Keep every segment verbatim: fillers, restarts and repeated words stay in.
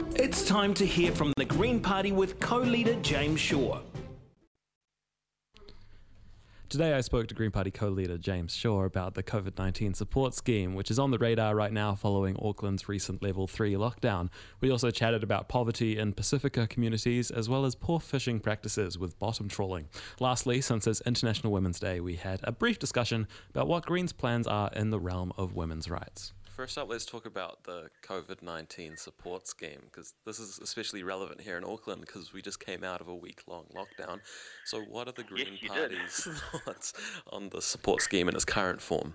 It's time to hear from the Green Party with co-leader James Shaw. Today I spoke to Green Party co-leader James Shaw about the COVID nineteen support scheme, which is on the radar right now following Auckland's recent level three lockdown. We also chatted about poverty in Pacifica communities as well as poor fishing practices with bottom trawling. Lastly, since it's International Women's Day, we had a brief discussion about what Green's plans are in the realm of women's rights. First up, let's talk about the COVID nineteen support scheme, because this is especially relevant here in Auckland because we just came out of a week-long lockdown. So what are the Green yes, Party's thoughts on the support scheme in its current form?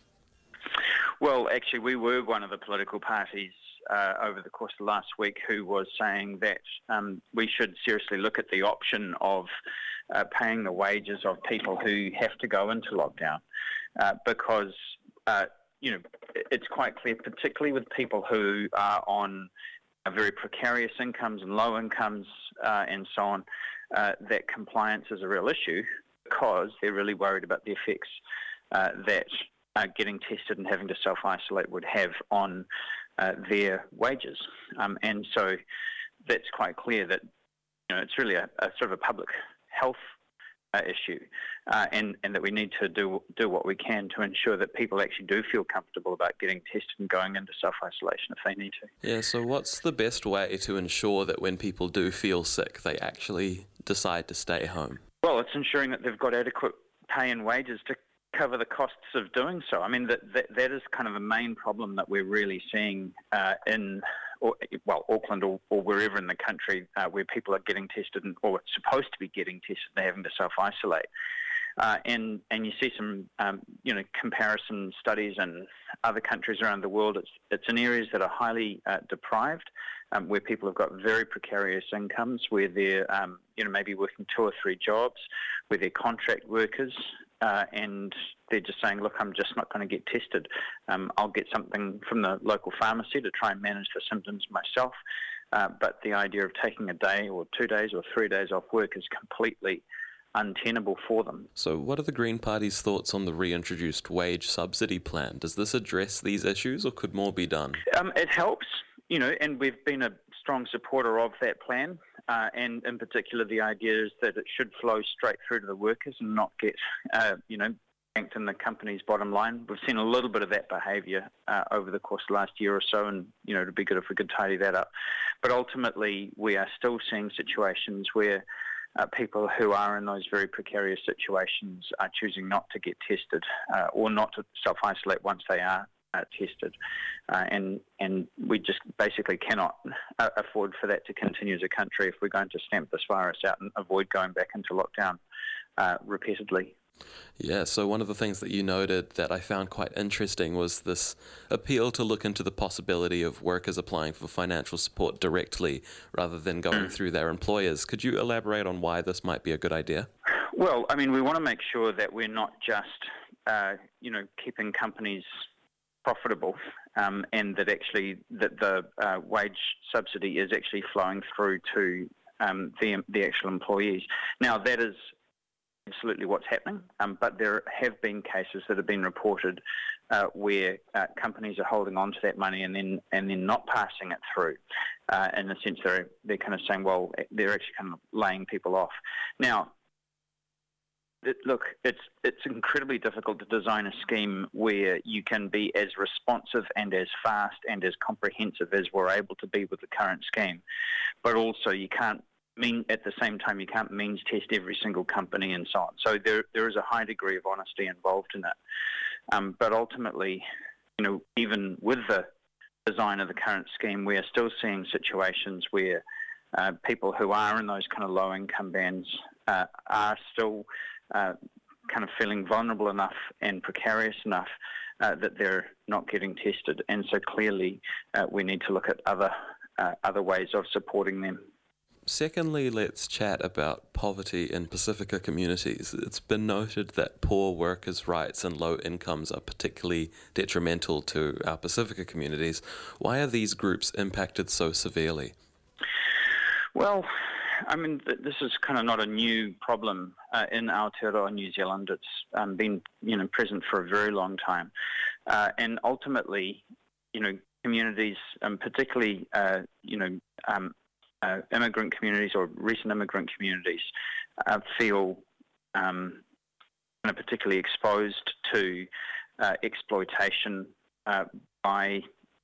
Well, actually, we were one of the political parties uh, over the course of last week who was saying that um, we should seriously look at the option of uh, paying the wages of people who have to go into lockdown uh, because... Uh, you know, it's quite clear, particularly with people who are on very precarious incomes and low incomes uh, and so on, uh, that compliance is a real issue because they're really worried about the effects uh, that uh, getting tested and having to self-isolate would have on uh, their wages. Um, and so that's quite clear that, you know, it's really a, a sort of a public health Uh, issue, uh, and, and that we need to do do what we can to ensure that people actually do feel comfortable about getting tested and going into self-isolation if they need to. Yeah, so what's the best way to ensure that when people do feel sick, they actually decide to stay home? Well, it's ensuring that they've got adequate pay and wages to cover the costs of doing so. I mean, that that, that is kind of the main problem that we're really seeing uh, in Or, well, Auckland or, or wherever in the country uh, where people are getting tested and, or supposed to be getting tested, they're having to self-isolate. Uh, and and you see some, um, you know, comparison studies in other countries around the world. It's it's in areas that are highly uh, deprived, um, where people have got very precarious incomes, where they're, um, you know, maybe working two or three jobs, where they're contract workers, uh, and they're just saying, look, I'm just not going to get tested. Um, I'll get something from the local pharmacy to try and manage the symptoms myself. Uh, but the idea of taking a day or two days or three days off work is completely untenable for them. So what are the Green Party's thoughts on the reintroduced wage subsidy plan? Does this address these issues or could more be done? Um, it helps, you know, and we've been a strong supporter of that plan. Uh, and in particular, the idea is that it should flow straight through to the workers and not get, uh, you know, banked in the company's bottom line. We've seen a little bit of that behaviour uh, over the course of the last year or so, and, you know, it'd be good if we could tidy that up. But ultimately, we are still seeing situations where Uh, people who are in those very precarious situations are choosing not to get tested uh, or not to self-isolate once they are uh, tested. Uh, and and we just basically cannot uh, afford for that to continue as a country if we're going to stamp this virus out and avoid going back into lockdown uh, repeatedly. Yeah, so one of the things that you noted that I found quite interesting was this appeal to look into the possibility of workers applying for financial support directly rather than going through their employers. Could you elaborate on why this might be a good idea? Well, I mean, we want to make sure that we're not just, uh, you know, keeping companies profitable um, and that actually that the uh, wage subsidy is actually flowing through to um, the, the actual employees. Now, that is absolutely what's happening, um, but there have been cases that have been reported uh, where uh, companies are holding on to that money and then and then not passing it through. Uh, in the sense they're they're kind of saying, well, they're actually kind of laying people off. Now, it, look, it's it's incredibly difficult to design a scheme where you can be as responsive and as fast and as comprehensive as we're able to be with the current scheme, but also you can't mean at the same time you can't means test every single company and so on. So there there is a high degree of honesty involved in it. Um, but ultimately, you know, even with the design of the current scheme, we are still seeing situations where uh, people who are in those kind of low income bands uh, are still uh, kind of feeling vulnerable enough and precarious enough uh, that they're not getting tested. And so clearly uh, we need to look at other uh, other ways of supporting them. Secondly, let's chat about poverty in Pacifica communities. It's been noted that poor workers' rights and low incomes are particularly detrimental to our Pacifica communities. Why are these groups impacted so severely? Well, I mean, this is kind of not a new problem uh, in Aotearoa, New Zealand. It's um, been, you know, present for a very long time. Uh, and ultimately, you know, communities, um, particularly uh, you know um, uh, immigrant communities or recent immigrant communities, uh, feel um, kind of particularly exposed to uh, exploitation uh, by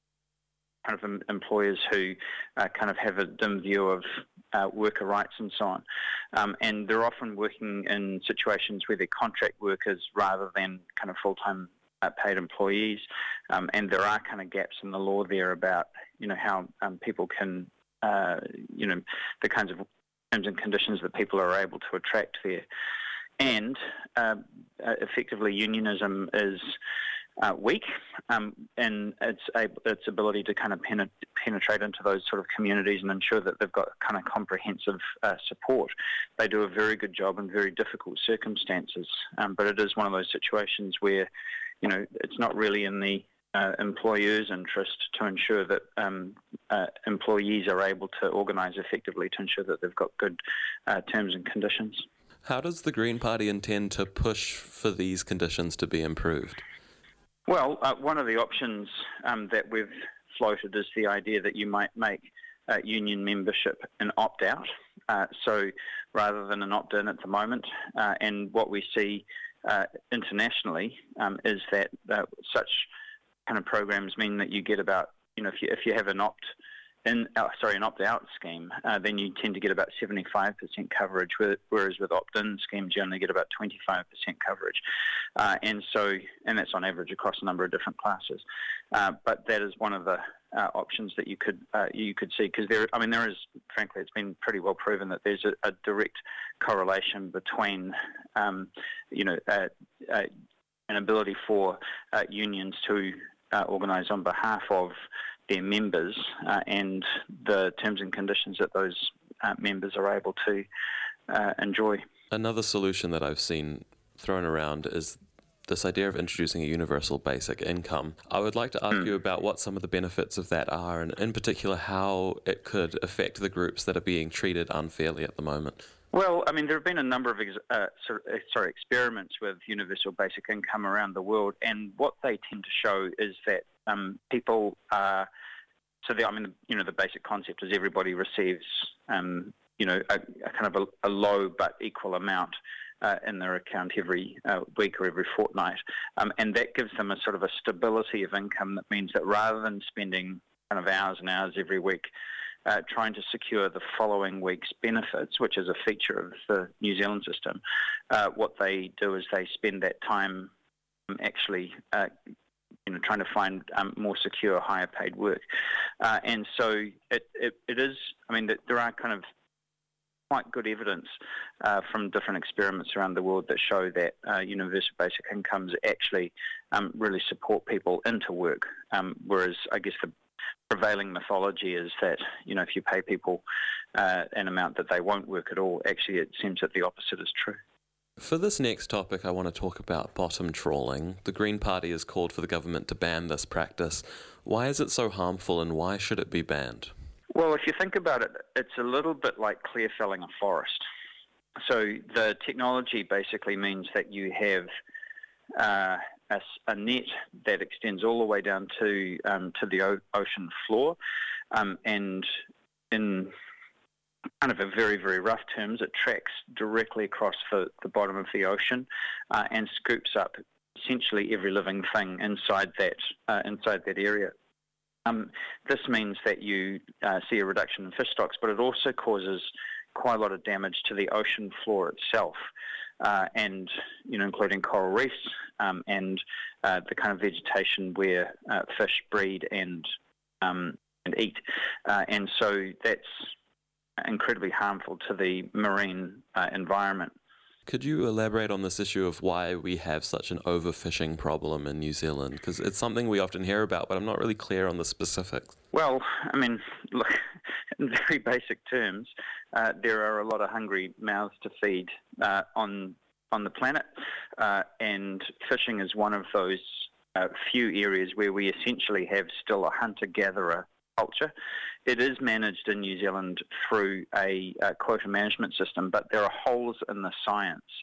kind of em- employers who uh, kind of have a dim view of uh, worker rights and so on. Um, and they're often working in situations where they're contract workers rather than kind of full-time uh, paid employees. Um, and there are kind of gaps in the law there about, you know, how um, people can, uh, you know, the kinds of terms and conditions that people are able to attract there. And uh, uh, effectively unionism is Uh, weak um, in its, its ability to kind of penet- penetrate into those sort of communities and ensure that they've got kind of comprehensive uh, support. They do a very good job in very difficult circumstances, um, but it is one of those situations where, you know, it's not really in the uh, employer's interest to ensure that um, uh, employees are able to organise effectively to ensure that they've got good uh, terms and conditions. How does the Green Party intend to push for these conditions to be improved? Well, uh, one of the options um, that we've floated is the idea that you might make uh, union membership an opt-out. Uh, so rather than an opt-in at the moment, uh, and what we see uh, internationally um, is that uh, such kind of programs mean that you get about, you know, if you, if you have an opt in, uh, sorry, an opt-out scheme, uh, then you tend to get about seventy-five percent coverage, whereas with opt-in schemes you only get about twenty-five percent coverage. Uh, and so, and that's on average across a number of different classes. Uh, but that is one of the uh, options that you could uh, you could see, because there, I mean, there is, frankly, it's been pretty well proven that there's a, a direct correlation between, um, you know, uh, uh, an ability for uh, unions to uh, organise on behalf of their members uh, and the terms and conditions that those uh, members are able to uh, enjoy. Another solution that I've seen thrown around is this idea of introducing a universal basic income. I would like to ask mm. you about what some of the benefits of that are, and in particular how it could affect the groups that are being treated unfairly at the moment. Well, I mean, there have been a number of ex- uh, sorry experiments with universal basic income around the world, and what they tend to show is that um, people are. So, the, I mean, you know, the basic concept is everybody receives, um, you know, a, a kind of a, a low but equal amount uh, in their account every uh, week or every fortnight, um, and that gives them a sort of a stability of income that means that rather than spending kind of hours and hours every week Uh, trying to secure the following week's benefits, which is a feature of the New Zealand system, uh, what they do is they spend that time um, actually uh, you know, trying to find um, more secure, higher paid work. Uh, and so it, it, it is, I mean, there are kind of quite good evidence uh, from different experiments around the world that show that uh, universal basic incomes actually um, really support people into work, um, whereas I guess the prevailing mythology is that, you know, if you pay people uh, an amount that they won't work at all, actually it seems that the opposite is true. For this next topic, I want to talk about bottom trawling. The Green Party has called for the government to ban this practice. Why is it so harmful, and why should it be banned? Well, if you think about it, it's a little bit like clear felling a forest. So the technology basically means that you have uh, a, a net that extends all the way down to um, to the o- ocean floor, um, and in kind of a very, very rough terms, it tracks directly across the, the bottom of the ocean uh, and scoops up essentially every living thing inside that uh, inside that area. Um, this means that you uh, see a reduction in fish stocks, but it also causes quite a lot of damage to the ocean floor itself, uh, and you know, including coral reefs um, and uh, the kind of vegetation where uh, fish breed and um, and eat, uh, and so that's incredibly harmful to the marine uh, environment. Could you elaborate on this issue of why we have such an overfishing problem in New Zealand? Because it's something we often hear about, but I'm not really clear on the specifics. Well, I mean, look, in very basic terms, uh, there are a lot of hungry mouths to feed uh, on on the planet, uh, and fishing is one of those uh, few areas where we essentially have still a hunter-gatherer culture. It is managed in New Zealand through a, a quota management system, but there are holes in the science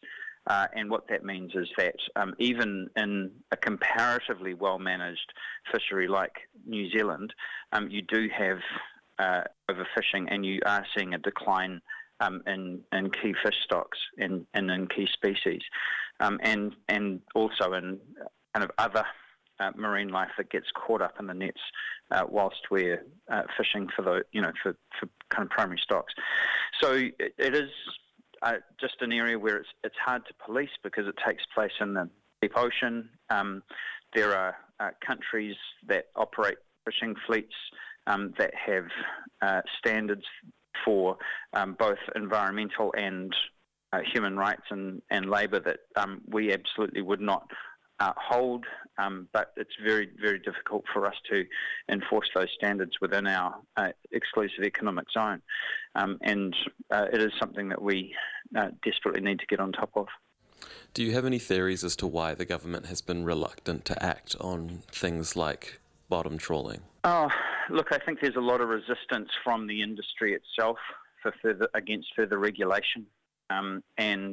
Uh, and what that means is that um, even in a comparatively well-managed fishery like New Zealand, um, you do have uh, overfishing, and you are seeing a decline um, in, in key fish stocks and, and in key species, um, and and also in kind of other uh, marine life that gets caught up in the nets uh, whilst we're uh, fishing for the you know for, for kind of primary stocks. So it, it is uh, just an area where it's it's hard to police because it takes place in the deep ocean. Um, there are uh, countries that operate fishing fleets um, that have uh, standards for um, both environmental and uh, human rights and, and labour that um, we absolutely would not uh, hold, um, but it's very, very difficult for us to enforce those standards within our uh, exclusive economic zone. Um, and uh, it is something that we uh, desperately need to get on top of. Do you have any theories as to why the government has been reluctant to act on things like bottom trawling? Oh, look, I think there's a lot of resistance from the industry itself for further against further regulation, um, and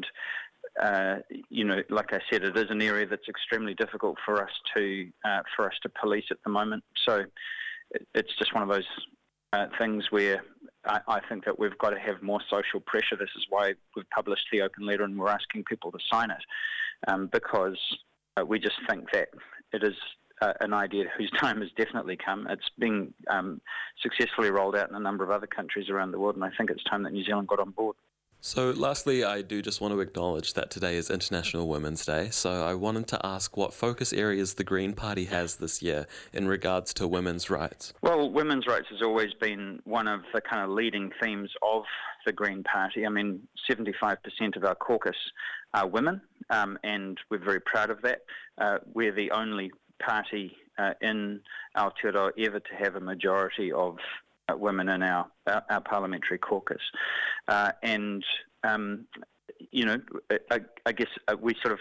uh, you know, like I said, it is an area that's extremely difficult for us to uh, for us to police at the moment. So it, it's just one of those uh, things where I, I think that we've got to have more social pressure. This is why we've published the open letter and we're asking people to sign it, um, because uh, we just think that it is Uh, an idea whose time has definitely come. It's being um, successfully rolled out in a number of other countries around the world, and I think it's time that New Zealand got on board. So lastly, I do just want to acknowledge that today is International Women's Day, so I wanted to ask what focus areas the Green Party has this year in regards to women's rights. Well, women's rights has always been one of the kind of leading themes of the Green Party. I mean, seventy-five percent of our caucus are women, um, and we're very proud of that. Uh, we're the only party uh, in Aotearoa ever to have a majority of uh, women in our, our, our parliamentary caucus. Uh, and, um, you know, I, I guess uh, we sort of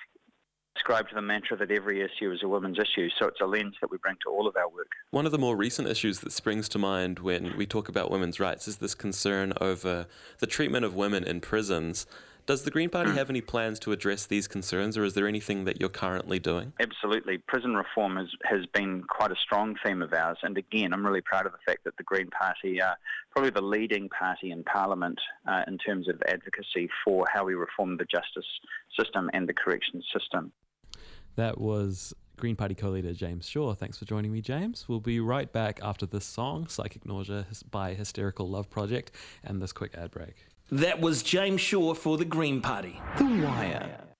ascribe to the mantra that every issue is a women's issue, so it's a lens that we bring to all of our work. One of the more recent issues that springs to mind when we talk about women's rights is this concern over the treatment of women in prisons. Does the Green Party have any plans to address these concerns, or is there anything that you're currently doing? Absolutely. Prison reform has, has been quite a strong theme of ours, and again, I'm really proud of the fact that the Green Party are probably the leading party in Parliament uh, in terms of advocacy for how we reform the justice system and the corrections system. That was Green Party co-leader James Shaw. Thanks for joining me, James. We'll be right back after this song, Psychic Nausea by Hysterical Love Project, and this quick ad break. That was James Shaw for the Green Party. The Wire.